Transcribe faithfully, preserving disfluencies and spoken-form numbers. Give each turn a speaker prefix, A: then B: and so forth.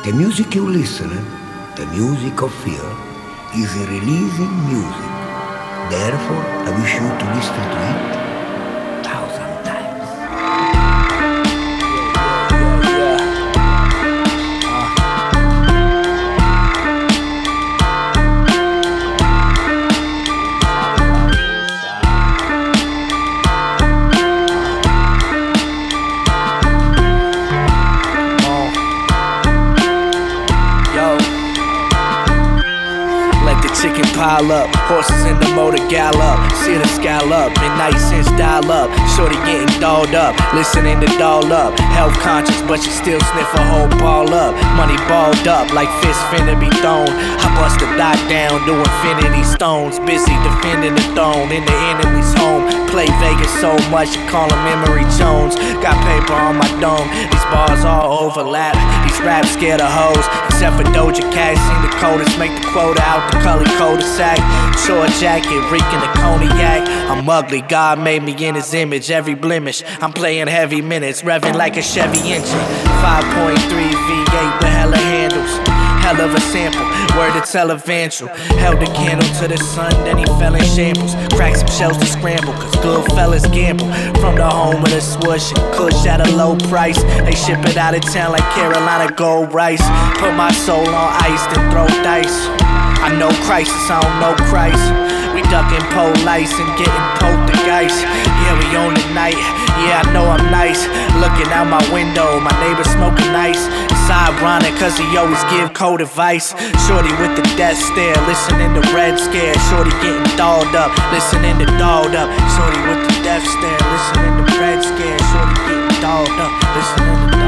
A: The music you listen, the music of fear, is a releasing music. Therefore, I wish you to listen to it thousand times.
B: Chicken pile up, horses in the motor gallop, see the scallop, midnight since dial up, shorty getting dolled up, listening to doll up, health conscious but she still sniff a whole ball up, money balled up like fists finna be thrown, I bust a dot down do infinity stones, busy defending the throne in the enemy's home, play Vegas so much you call him Emery Jones, got paper on my dome, these bars all overlap, these raps scared of hoes, except for Doja Cat, seen the coldest make the quota out the color cul-de-sac, short jacket, reeking the cognac. I'm ugly, God made me in his image, every blemish. I'm playing heavy minutes, revving like a Chevy engine. five point three V eight with hella handles, hell of a sample, word to televangel. Held a candle to the sun, then he fell in shambles. Cracked some shells to scramble, cause good fellas gamble. From the home of the swoosh and kush at a low price. They ship it out of town like Carolina gold rice. Put my soul on ice, then throw dice. I know crisis, I don't know Christ. We ducking police and getting poltergeist. Yeah, we own the night. Yeah, I know I'm nice. Looking out my window, my neighbor smoking ice. It's ironic, cause he always give cold advice. Shorty with the death stare, listening to Red Scare. Shorty getting dolled up, listening to dolled up. Shorty with the death stare, listening to Red Scare. Shorty getting dolled up, listening to